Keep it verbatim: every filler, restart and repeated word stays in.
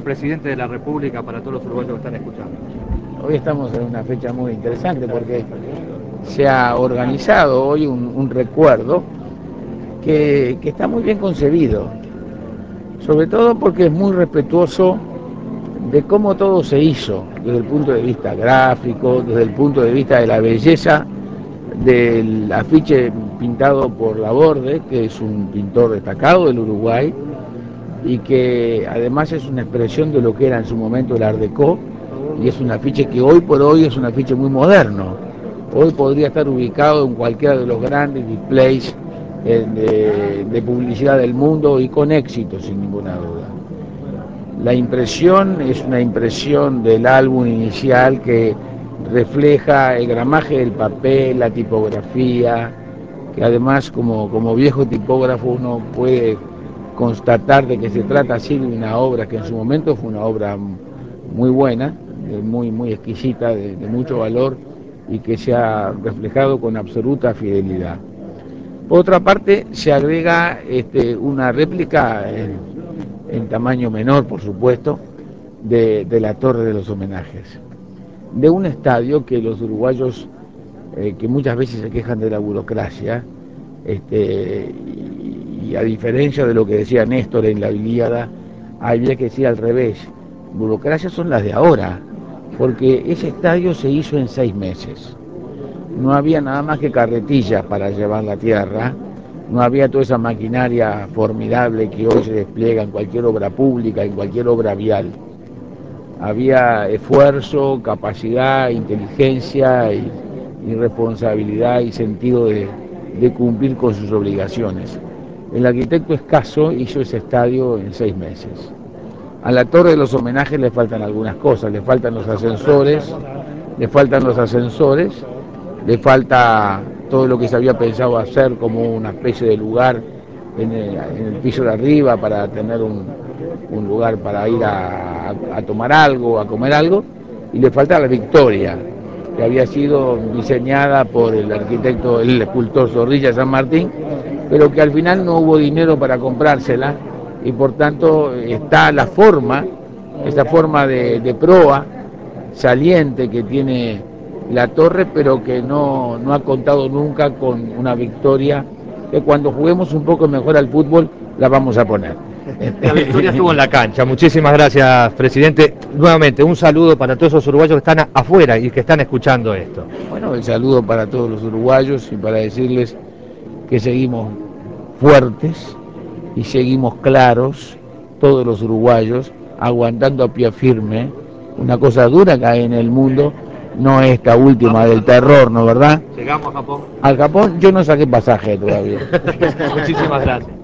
presidente de la República para todos los uruguayos que están escuchando? Hoy estamos en una fecha muy interesante porque se ha organizado hoy un, un recuerdo que, que está muy bien concebido, sobre todo porque es muy respetuoso de cómo todo se hizo, desde el punto de vista gráfico, desde el punto de vista de la belleza del afiche pintado por Laborde, que es un pintor destacado del Uruguay, y que además es una expresión de lo que era en su momento el Art Deco, y es un afiche que hoy por hoy es un afiche muy moderno. Hoy podría estar ubicado en cualquiera de los grandes displays eh, de, de publicidad del mundo y con éxito, sin ninguna duda. La impresión es una impresión del álbum inicial que refleja el gramaje del papel, la tipografía, que además como, como viejo tipógrafo uno puede constatar de que se trata así de una obra que en su momento fue una obra muy buena, muy, muy exquisita, de, de mucho valor y que se ha reflejado con absoluta fidelidad. Por otra parte, se agrega este, una réplica en, en tamaño menor, por supuesto, de, de la Torre de los Homenajes, de un estadio que los uruguayos, eh, que muchas veces se quejan de la burocracia, este, y, y a diferencia de lo que decía Néstor en la Ilíada, había que decir al revés, burocracias son las de ahora, porque ese estadio se hizo en seis meses. No había nada más que carretillas para llevar la tierra, no había toda esa maquinaria formidable que hoy se despliega en cualquier obra pública, en cualquier obra vial. Había esfuerzo, capacidad, inteligencia y, y responsabilidad y sentido de, de cumplir con sus obligaciones. El arquitecto Escaso hizo ese estadio en seis meses. A la Torre de los Homenajes le faltan algunas cosas, le faltan los ascensores, le faltan los ascensores, le falta todo lo que se había pensado hacer como una especie de lugar en el, en el piso de arriba para tener un, un lugar para ir a, a, a tomar algo, a comer algo, y le falta la Victoria, que había sido diseñada por el arquitecto, el escultor Zorrilla San Martín, pero que al final no hubo dinero para comprársela y por tanto está la forma, esa forma de, de proa saliente que tiene la torre, pero que no, no ha contado nunca con una victoria, que cuando juguemos un poco mejor al fútbol la vamos a poner. La victoria estuvo en la cancha. Muchísimas gracias, presidente. Nuevamente, un saludo para todos esos uruguayos que están afuera y que están escuchando esto. Bueno, el saludo para todos los uruguayos y para decirles que seguimos fuertes y seguimos claros, todos los uruguayos, aguantando a pie firme. Una cosa dura que hay en el mundo, no esta última del terror, ¿no verdad? Llegamos a Japón. Al Japón yo no saqué pasaje todavía. Muchísimas gracias.